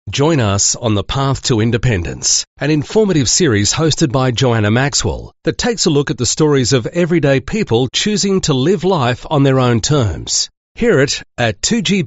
Join us on The Path to Independence, an informative series hosted by Joanna Maxwell that takes a look at the stories of everyday people choosing to live life on their own terms. Hear it at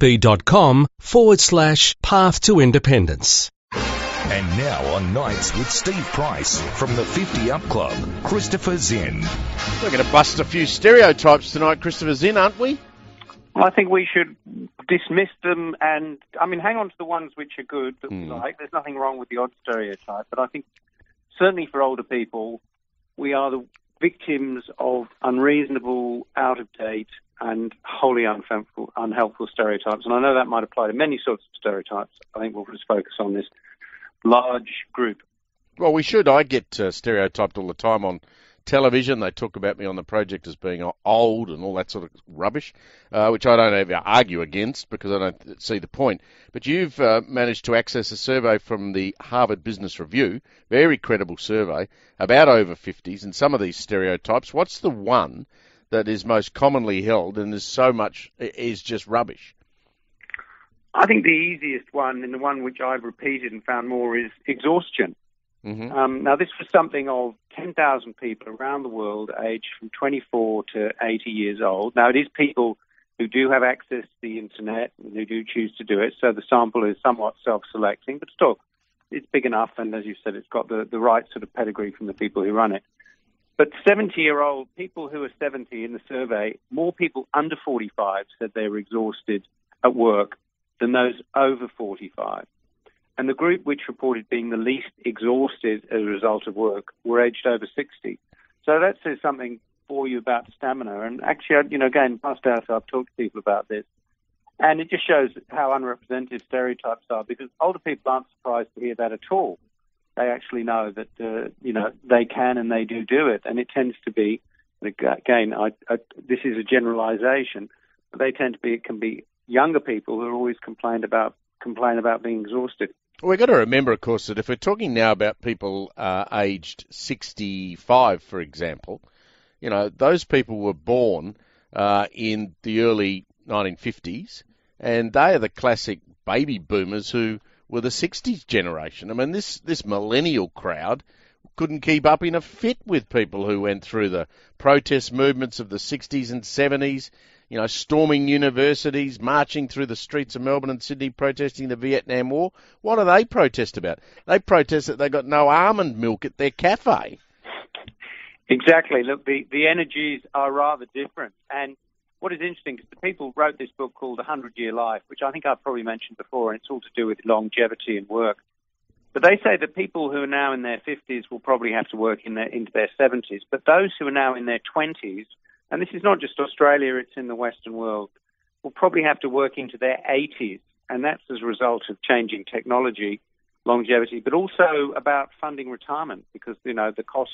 2gb.com/Path to Independence. And now on Nights with Steve Price from the 50 Up Club, Christopher Zinn. We're going to bust a few stereotypes tonight, Christopher Zinn, aren't we? I think we should dismiss them and, hang on to the ones which are good that we like. There's nothing wrong with the odd stereotype, but I think certainly for older people, we are the victims of unreasonable, out-of-date and wholly unhelpful stereotypes. And I know that might apply to many sorts of stereotypes. I think we'll just focus on this large group. Well, we should. I get stereotyped all the time on television. They talk about me on the project as being old and all that sort of rubbish, which I don't ever argue against because I don't see the point. But you've managed to access a survey from the Harvard Business Review, very credible survey, about over 50s and some of these stereotypes. What's the one that is most commonly held and is just rubbish? I think the easiest one, and the one which I've repeated and found more, is exhaustion. Mm-hmm. Now, this was something of 10,000 people around the world aged from 24 to 80 years old. Now, it is people who do have access to the internet and who do choose to do it, so the sample is somewhat self-selecting, but still, it's big enough, and as you said, it's got the right sort of pedigree from the people who run it. But 70-year-old people who are 70 in the survey, more people under 45 said they were exhausted at work than those over 45. And the group which reported being the least exhausted as a result of work were aged over 60. So that says something for you about stamina. And actually, again, past hours I've talked to people about this. And it just shows how unrepresentative stereotypes are, because older people aren't surprised to hear that at all. They actually know that, they can and they do it. And it tends to be, again, this is a generalization, but it can be younger people who are always complain about being exhausted. Well, we've got to remember, of course, that if we're talking now about people aged 65, for example, those people were born in the early 1950s, and they are the classic baby boomers who were the 60s generation. I mean, this millennial crowd couldn't keep up in a fit with people who went through the protest movements of the 60s and 70s, storming universities, marching through the streets of Melbourne and Sydney, protesting the Vietnam War. What do they protest about? They protest that they got no almond milk at their cafe. Exactly. Look, the energies are rather different. And what is interesting is the people wrote this book called 100-Year Life, which I think I've probably mentioned before, and it's all to do with longevity and work. But they say that people who are now in their 50s will probably have to work into their 70s. But those who are now in their 20s, and this is not just Australia, it's in the Western world, will probably have to work into their 80s. And that's as a result of changing technology, longevity, but also about funding retirement, because, the costs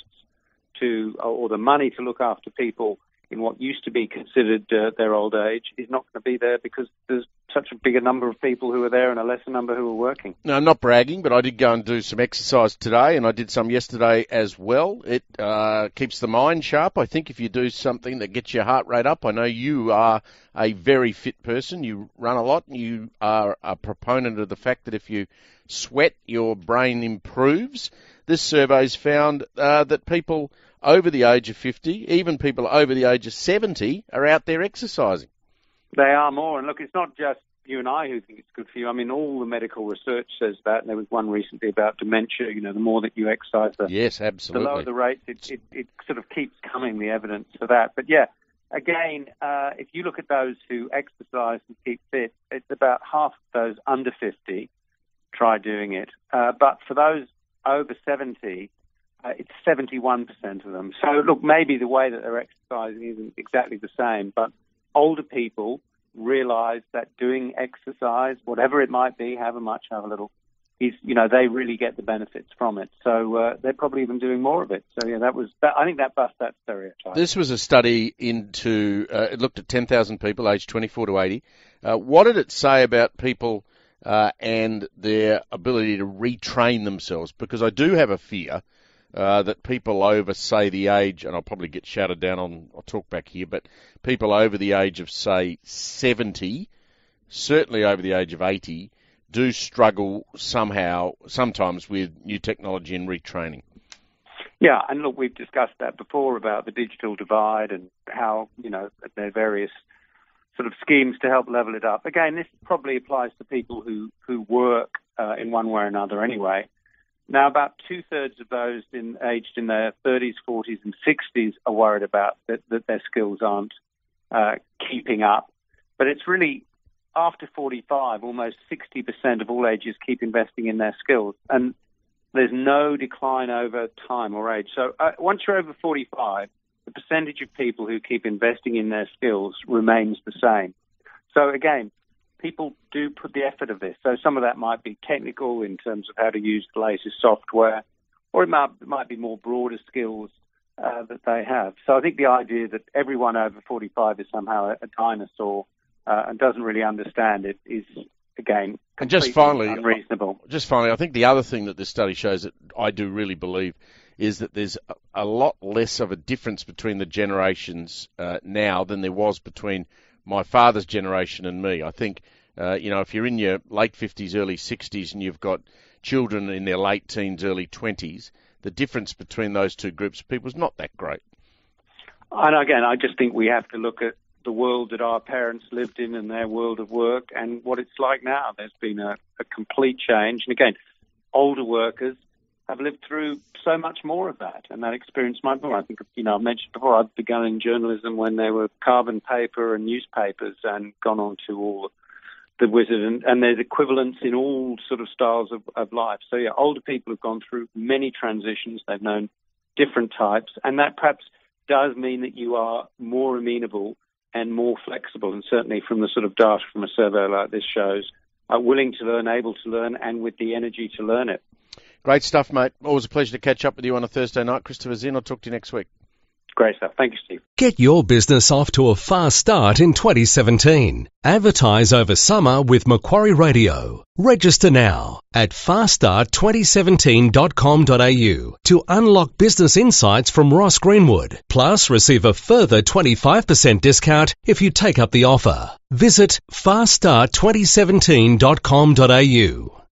or the money to look after people in what used to be considered their old age is not going to be there because there's such a bigger number of people who are there and a lesser number who are working. No, I'm not bragging, but I did go and do some exercise today, and I did some yesterday as well. It keeps the mind sharp. I think if you do something that gets your heart rate up, I know you are a very fit person. You run a lot, and you are a proponent of the fact that if you sweat, your brain improves. This survey's found that people over the age of 50, even people over the age of 70, are out there exercising. They are more. And look, it's not just you and I who think it's good for you. All the medical research says that. And there was one recently about dementia. The more that you exercise, yes, absolutely, the lower the rates. It sort of keeps coming, the evidence for that. But yeah, again, if you look at those who exercise and keep fit, it's about half of those under 50 try doing it. But for those over 70, it's 71% of them. So, look, maybe the way that they're exercising isn't exactly the same, but older people realize that doing exercise, whatever it might be, however much, however little, is, they really get the benefits from it. So they're probably even doing more of it. So, yeah, I think that busts that stereotype. This was a study it looked at 10,000 people aged 24 to 80. What did it say about people and their ability to retrain themselves? Because I do have a fear that people over, say, the age, and I'll probably get shouted down on, I'll talk back here, but people over the age of, say, 70, certainly over the age of 80, do struggle sometimes with new technology and retraining. Yeah, and look, we've discussed that before about the digital divide and how, there are various sort of schemes to help level it up. Again, this probably applies to people who work in one way or another anyway. Now, about 2/3 of those aged in their 30s, 40s and 60s are worried about that their skills aren't keeping up. But it's really after 45, almost 60% of all ages keep investing in their skills. And there's no decline over time or age. So once you're over 45, the percentage of people who keep investing in their skills remains the same. So again, people do put the effort of this. So some of that might be technical in terms of how to use the latest software, or it might be more broader skills that they have. So I think the idea that everyone over 45 is somehow a dinosaur and doesn't really understand it is, again, and just finally, unreasonable. Just finally, I think the other thing that this study shows that I do really believe is that there's a lot less of a difference between the generations now than there was between my father's generation and me. I think, if you're in your late 50s, early 60s, and you've got children in their late teens, early 20s, the difference between those two groups of people is not that great. And again, I just think we have to look at the world that our parents lived in and their world of work and what it's like now. There's been a complete change. And again, older workers have lived through so much more of that, and that experience might be more. I think, I mentioned before, I've begun in journalism when there were carbon paper and newspapers and gone on to all the wizard, and there's equivalents in all sort of styles of life. So, yeah, older people have gone through many transitions. They've known different types, and that perhaps does mean that you are more amenable and more flexible, and certainly from the sort of data from a survey like this shows, are willing to learn, able to learn, and with the energy to learn it. Great stuff, mate. Always a pleasure to catch up with you on a Thursday night. Christopher Zinn, I'll talk to you next week. Great stuff. Thank you, Steve. Get your business off to a fast start in 2017. Advertise over summer with Macquarie Radio. Register now at faststart2017.com.au to unlock business insights from Ross Greenwood. Plus, receive a further 25% discount if you take up the offer. Visit faststart2017.com.au.